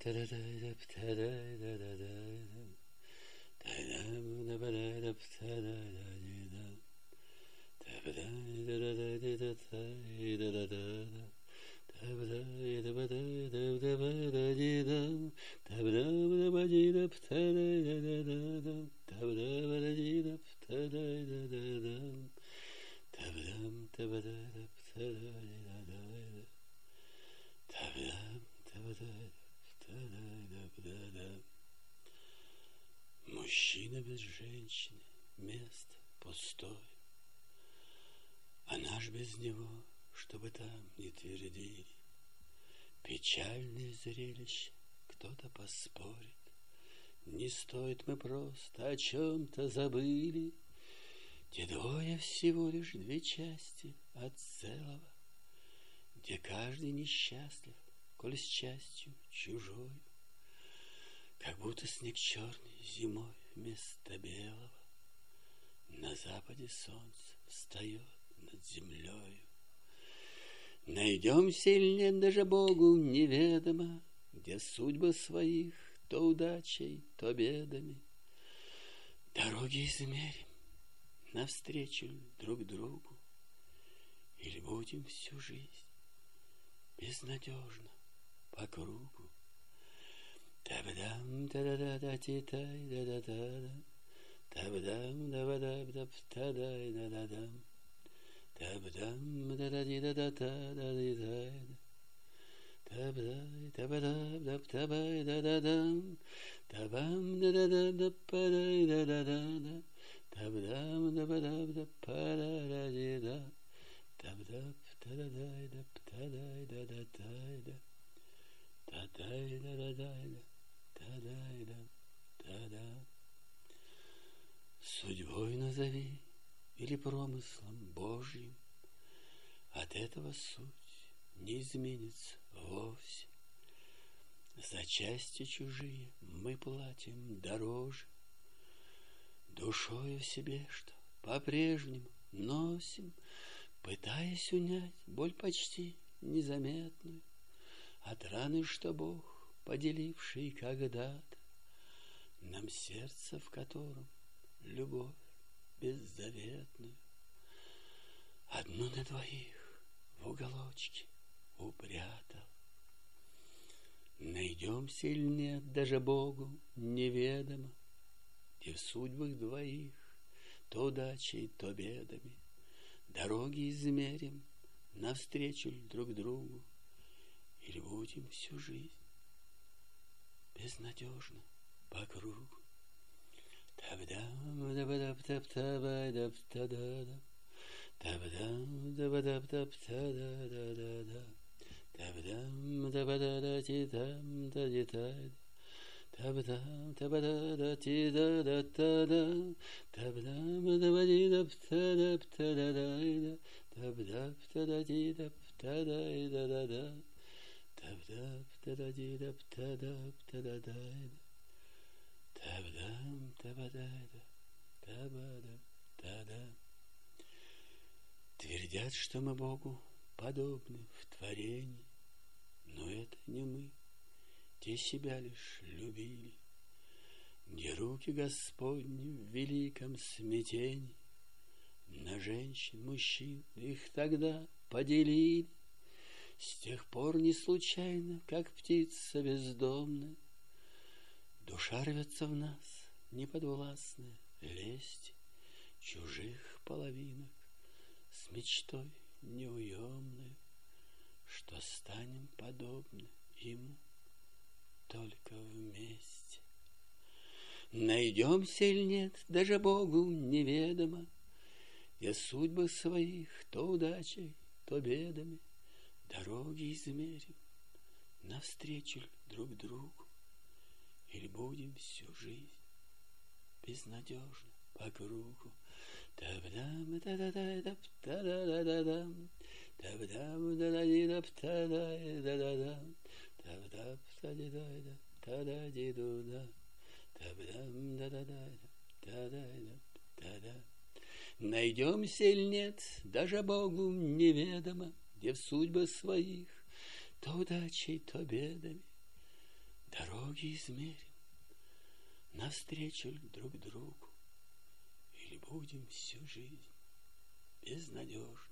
Мужчина без женщины, место пустое, а наш без него, чтобы там не твердили. Печальное зрелище, кто-то поспорит, не стоит, мы просто о чем-то забыли. Те двое всего лишь две части от целого, где каждый несчастлив, коль с частью чужою. Как будто снег черный зимой вместо белого, на западе солнце встает над землею. Найдемся или нет, даже Богу неведомо, где судьба своих то удачей, то бедами. Дороги измерим навстречу друг другу, или будем всю жизнь безнадежно по кругу. Табдам та-да-да-да ти-тай да-да-да-да, табдам да-ба-да-да-да-тай да-да-дам, табдам да-да-ди-да-да-та-да-ди-тай, табдай табадаб-табай да-да-дам, табам да-да-да-да-па-дай да-да-да-да, табдам да-ба-да-да-па-да-да-ди-да, табдаб та-да-дай-да-та-дай да-да-тай-да, та-дай да-да-дай-да. Та-дай-да, та-да. Судьбой назови или промыслом Божьим, от этого суть не изменится вовсе. За части чужие мы платим дороже, душою в себе, что по-прежнему носим, пытаясь унять боль почти незаметную от раны, что Бог, поделивший когда-то нам сердце, в котором любовь беззаветную, одну на двоих в уголочке упрятал. Найдемся или нет, даже Богу неведомо, где в судьбах двоих то удачей, то бедами дороги измерим навстречу друг другу, или будем всю жизнь безнадежно по кругу. Табдам да-ба-даб-таб-табай-даб-та-да-да, табдам да-ба-даб-даб-та-да-да-да-да, табдам да-ба-да-да-ти-там-да-ди-тай, табдам та-ба-да-да-ти-да-да-та-да, табдам да-ба-ди-даб-та-даб-та-да-дай-да, табдаб-та-да-ди-даб-та-дай-да-да-да, табдаб-та-да-ди-даб-та-даб-та-да-дай-да, табдам табадайда, табадаб, та-да. Твердят, что мы Богу подобны в творении, но это не мы, те себя лишь любили, где руки Господни в великом смятении на женщин, мужчин их тогда поделили. С тех пор не случайно, как птица бездомная, душа рвется в нас, неподвластная лесть чужих половинок, с мечтой неуемной, что станем подобны ему только вместе. Найдемся или нет, даже Богу неведомо, где судьбы своих то удачей, то бедами дороги измерим навстречу друг другу, или будем всю жизнь безнадежно по кругу. Табдам да-да-да-дап та-да-да-да-дам, табдам да-да-ди-дап та-да-да-да-дам, табдап та-ди-да-да та-да-ди-ду-да, табдам да-да-да-да та-да-да та-да. Найдемся или нет, даже Богу неведомо, где в судьбах своих то удачей, то бедами Дороги измерим навстречу друг другу, или будем всю жизнь безнадежны.